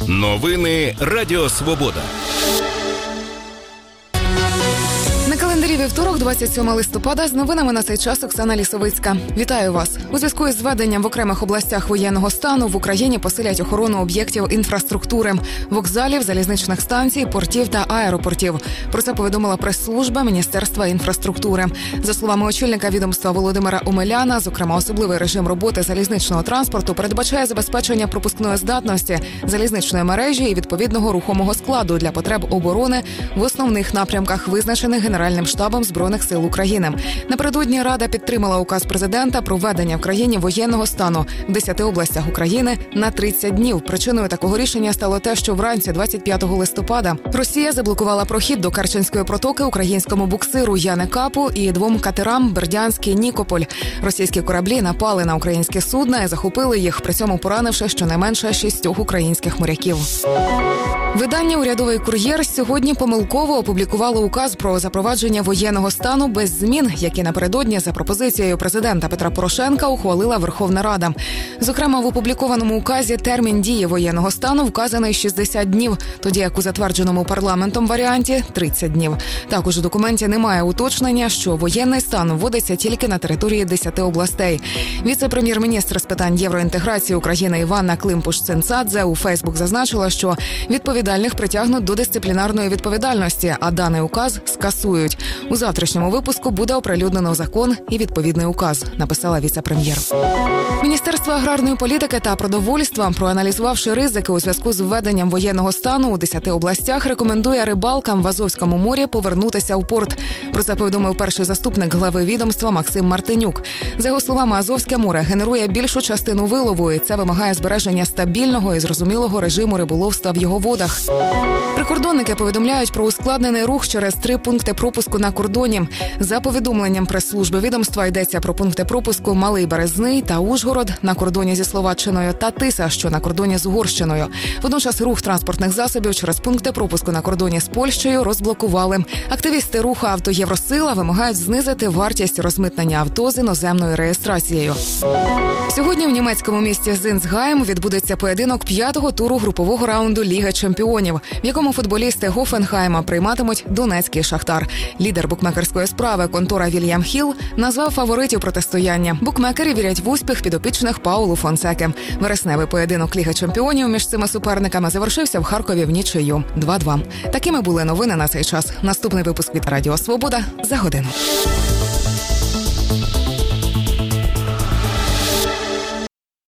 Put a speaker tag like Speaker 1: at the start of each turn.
Speaker 1: Новини Радіо Свобода.
Speaker 2: На календарі вівторок, 27 листопада, з новинами на цей час Оксана Лісовицька. Вітаю вас. У зв'язку із введенням в окремих областях воєнного стану в Україні посилять охорону об'єктів інфраструктури – вокзалів, залізничних станцій, портів та аеропортів. Про це повідомила прес-служба Міністерства інфраструктури. За словами очільника відомства Володимира Омеляна, зокрема, особливий режим роботи залізничного транспорту передбачає забезпечення пропускної здатності залізничної мережі і відповідного рухомого складу для потреб оборони в основних напрямках, визначених Генеральним штабом Збройних сил України. Напередодні Рада підтримала указ президента про введення в країні воєнного стану в 10 областях України на 30 днів. Причиною такого рішення стало те, що вранці 25 листопада Росія заблокувала прохід до Керченської протоки українському буксиру Яне Капу і 2 катерам Бердянський Нікополь. Російські кораблі напали на українське судна і захопили їх, при цьому поранивши щонайменше 6 українських моряків. Видання «Урядовий кур'єр» сьогодні помилково опублікувало указ про запровадження воєнного стану без змін, які напередодні за пропозицією президента Петра Порошенка ухвалила Верховна Рада. Зокрема, в опублікованому указі термін дії воєнного стану вказаний 60 днів, тоді як у затвердженому парламентом варіанті – 30 днів. Також у документі немає уточнення, що воєнний стан вводиться тільки на території 10 областей. Віце-прем'єр-міністр з питань євроінтеграції України Іванна Климпуш-Цинцадзе у Фейсбук зазначила, що відповідальних притягнуть до дисциплінарної відповідальності, а даний указ скасують. У завтрашньому випуску буде оприлюднено закон і відповідний указ, написала віце-прем'єр. Міністерство аграрної політики та продовольства, проаналізувавши ризики у зв'язку з введенням воєнного стану у 10 областях, рекомендує рибалкам в Азовському морі повернутися у порт. Про це повідомив перший заступник глави відомства Максим Мартинюк. За його словами, Азовське море генерує більшу частину вилову, і це вимагає збереження стабільного і зрозумілого режиму риболовства в його водах. Прикордонники повідомляють про ускладнений рух через 3 пункти пропуску на кордоні. За повідомленням прес-служби відомства йдеться про пункти пропуску Малий Березний та Ужгород на кордоні зі Словаччиною та Тиса, що на кордоні з Угорщиною. Водночас рух транспортних засобів через пункти пропуску на кордоні з Польщею розблокували. Активісти руху «Авто Євросила» вимагають знизити вартість розмитнення авто з іноземною реєстрацією. Сьогодні в німецькому місті Зинцгайм відбудеться поєдинок 5-го туру групового раунду Ліги чемпіонів, в якому футболісти Гофенхайма прийматимуть Донецький Шахтар. Лідер букмекерської справи контора Вільям Хілл назвав фаворитів протистояння. Букмекери вірять в успіх підопічних Паулу Фонсеки. Вересневий поєдинок Ліги чемпіонів між цими суперниками завершився в Харкові в нічию 2-2. Такими були новини на цей час. Наступний випуск від Радіо Свобода за годину.